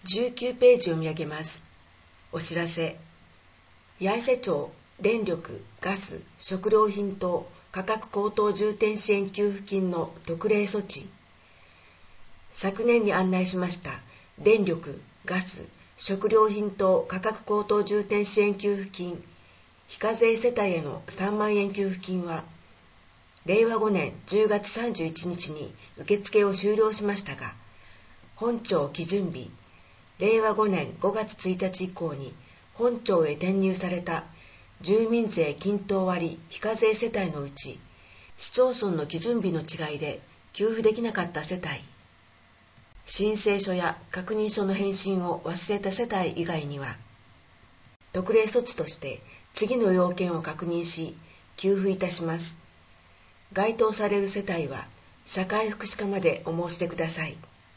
19ページを見上げます。お知らせ。八重瀬町電力・ガス・食料品等価格高騰重点支援給付金の特例措置。昨年に案内しました電力・ガス・食料品等価格高騰重点支援給付金非課税世帯への3万円給付金は令和5年10月31日に受付を終了しましたが、本庁基準日令和5年5月1日以降に本庁へ転入された住民税均等割非課税世帯のうち、市町村の基準日の違いで給付できなかった世帯、申請書や確認書の返信を忘れた世帯以外には、特例措置として次の要件を確認し給付いたします。該当される世帯は社会福祉課までお申し出ください。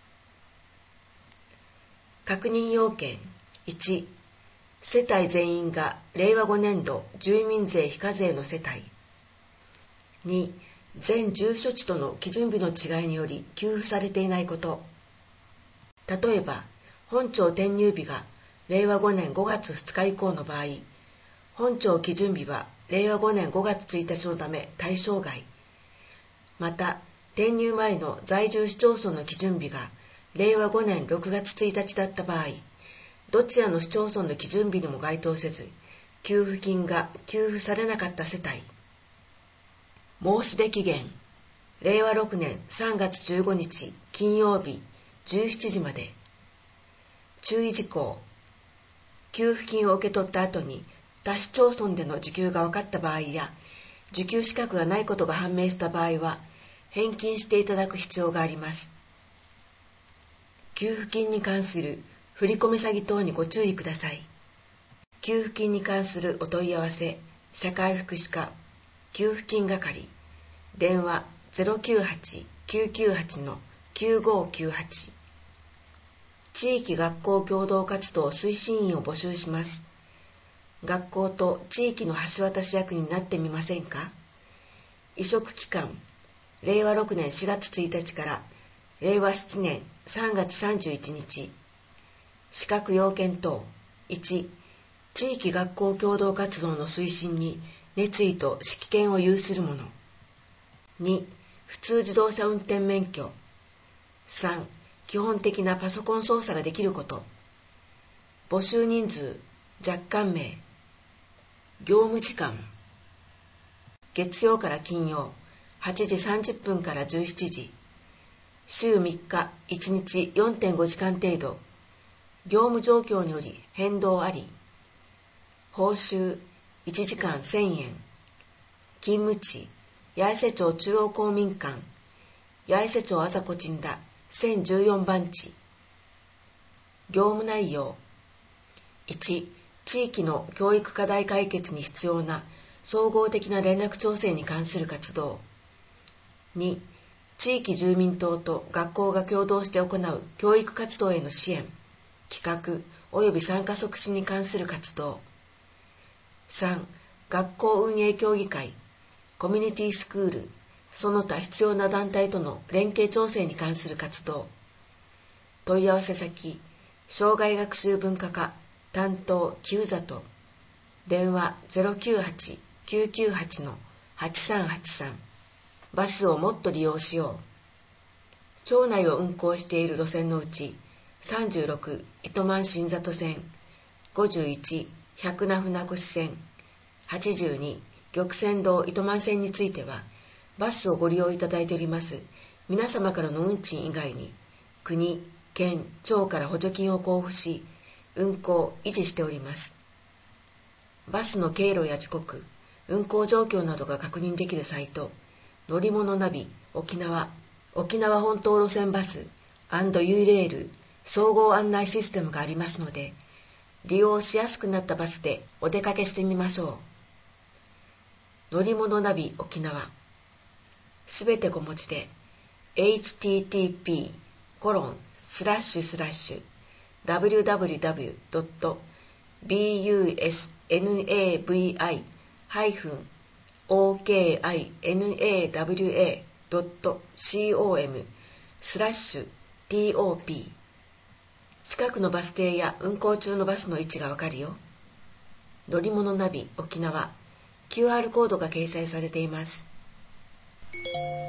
確認要件1、世帯全員が令和5年度住民税非課税の世帯。2、全住所地との基準日の違いにより給付されていないこと。例えば、本庁転入日が令和5年5月2日以降の場合、本庁基準日は令和5年5月1日のため対象外。また、転入前の在住市町村の基準日が令和5年6月1日だった場合、どちらの市町村の基準日にも該当せず、給付金が給付されなかった世帯。申し出期限、令和6年3月15日金曜日17時まで。注意事項、給付金を受け取った後に他市町村での受給が分かった場合や、受給資格がないことが判明した場合は、返金していただく必要があります。給付金に関する振込詐欺等にご注意ください。給付金に関するお問い合わせ、社会福祉課、給付金係、電話 098-998-9598。地域学校共同活動推進員を募集します。学校と地域の橋渡し役になってみませんか？委嘱期間、令和6年4月1日から令和7年3月31日。資格要件等。1、地域学校共同活動の推進に熱意と識見を有する者。2、普通自動車運転免許。3、基本的なパソコン操作ができること。募集人数、若干名。業務時間。月曜から金曜、8時30分から17時。週3日、1日 4.5 時間程度。業務状況により変動あり。報酬、1時間1000円。勤務地、八重瀬町中央公民館、八重瀬町あざこちんだ1014番地。業務内容。1、地域の教育課題解決に必要な総合的な連絡調整に関する活動。2、地域住民等と学校が共同して行う教育活動への支援、企画及び参加促進に関する活動。3、学校運営協議会、コミュニティスクール、その他必要な団体との連携調整に関する活動。問い合わせ先、障害学習文化課、担当旧里、電話 098-998-8383。バスをもっと利用しよう。町内を運行している路線のうち、36糸満新里線、51百名船越線、82玉泉堂糸満線については、バスをご利用いただいております皆様からの運賃以外に、国、県、町から補助金を交付し、運行維持しております。バスの経路や時刻、運行状況などが確認できるサイト、乗り物ナビ沖縄本島路線バス&ユイレール総合案内システムがありますので、利用しやすくなったバスでお出かけしてみましょう。乗り物ナビ沖縄。すべて小文字で http://www.busnavi-okinawa.com/top 近くのバス停や運行中のバスの位置がわかるよ。乗り物ナビ沖縄 QR コードが掲載されています。